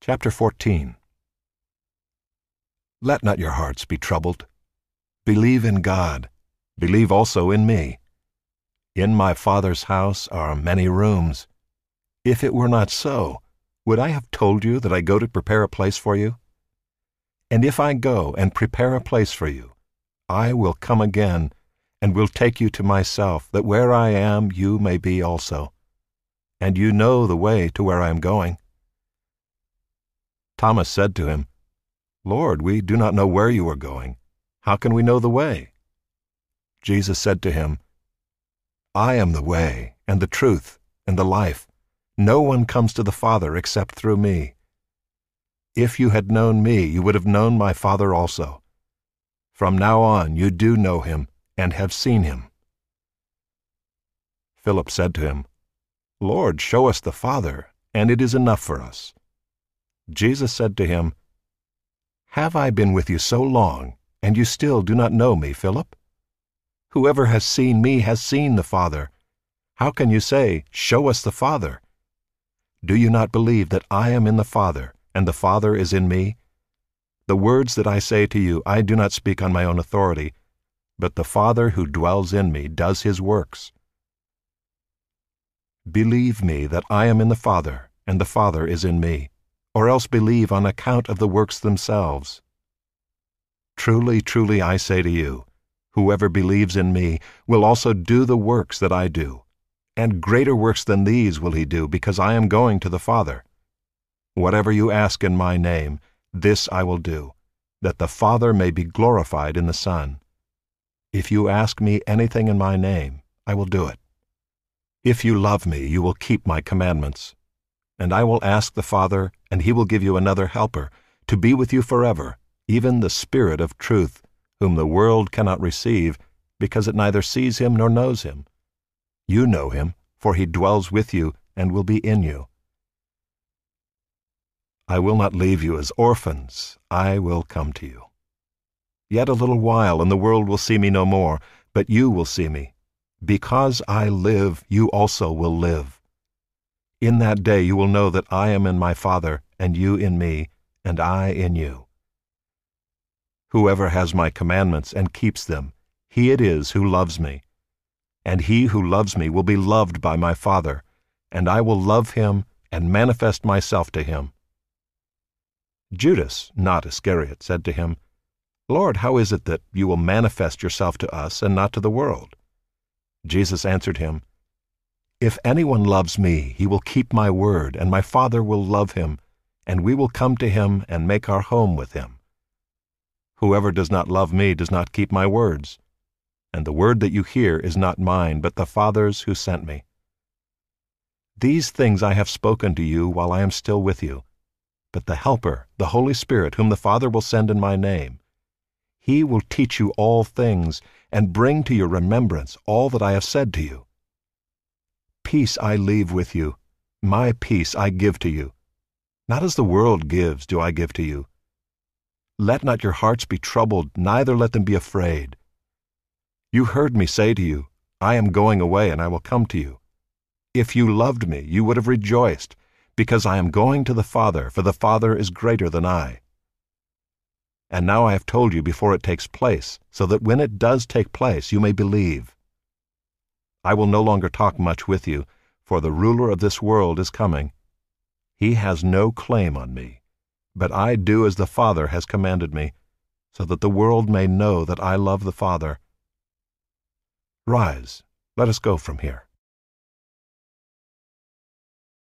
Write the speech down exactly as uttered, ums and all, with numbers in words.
Chapter fourteen. Let not your hearts be troubled. Believe in God. Believe also in me. In my Father's house are many rooms. If it were not so, would I have told you that I go to prepare a place for you? And if I go and prepare a place for you, I will come again and will take you to myself, that where I am you may be also. And you know the way to where I am going. Thomas said to him, Lord, we do not know where you are going. How can we know the way? Jesus said to him, I am the way, and the truth, and the life. No one comes to the Father except through me. If you had known me, you would have known my Father also. From now on you do know him, and have seen him. Philip said to him, Lord, show us the Father, and it is enough for us. Jesus said to him, Have I been with you so long, and you still do not know me, Philip? Whoever has seen me has seen the Father. How can you say, Show us the Father? Do you not believe that I am in the Father, and the Father is in me? The words that I say to you I do not speak on my own authority, but the Father who dwells in me does his works. Believe me that I am in the Father, and the Father is in me, or else believe on account of the works themselves. Truly, truly, I say to you, whoever believes in me will also do the works that I do, and greater works than these will he do, because I am going to the Father. Whatever you ask in my name, this I will do, that the Father may be glorified in the Son. If you ask me anything in my name, I will do it. If you love me, you will keep my commandments. And I will ask the Father, and he will give you another helper, to be with you forever, even the Spirit of truth, whom the world cannot receive, because it neither sees him nor knows him. You know him, for he dwells with you and will be in you. I will not leave you as orphans, I will come to you. Yet a little while, and the world will see me no more, but you will see me. Because I live, you also will live. In that day you will know that I am in my Father, and you in me, and I in you. Whoever has my commandments and keeps them, he it is who loves me. And he who loves me will be loved by my Father, and I will love him and manifest myself to him. Judas, not Iscariot, said to him, Lord, how is it that you will manifest yourself to us and not to the world? Jesus answered him, If anyone loves me, he will keep my word, and my Father will love him, and we will come to him and make our home with him. Whoever does not love me does not keep my words, and the word that you hear is not mine, but the Father's who sent me. These things I have spoken to you while I am still with you, but the Helper, the Holy Spirit, whom the Father will send in my name, he will teach you all things, and bring to your remembrance all that I have said to you. Peace I leave with you, my peace I give to you. Not as the world gives do I give to you. Let not your hearts be troubled, neither let them be afraid. You heard me say to you, I am going away, and I will come to you. If you loved me, you would have rejoiced, because I am going to the Father, for the Father is greater than I. And now I have told you before it takes place, so that when it does take place you may believe. I will no longer talk much with you, for the ruler of this world is coming. He has no claim on me, but I do as the Father has commanded me, so that the world may know that I love the Father. Rise, let us go from here.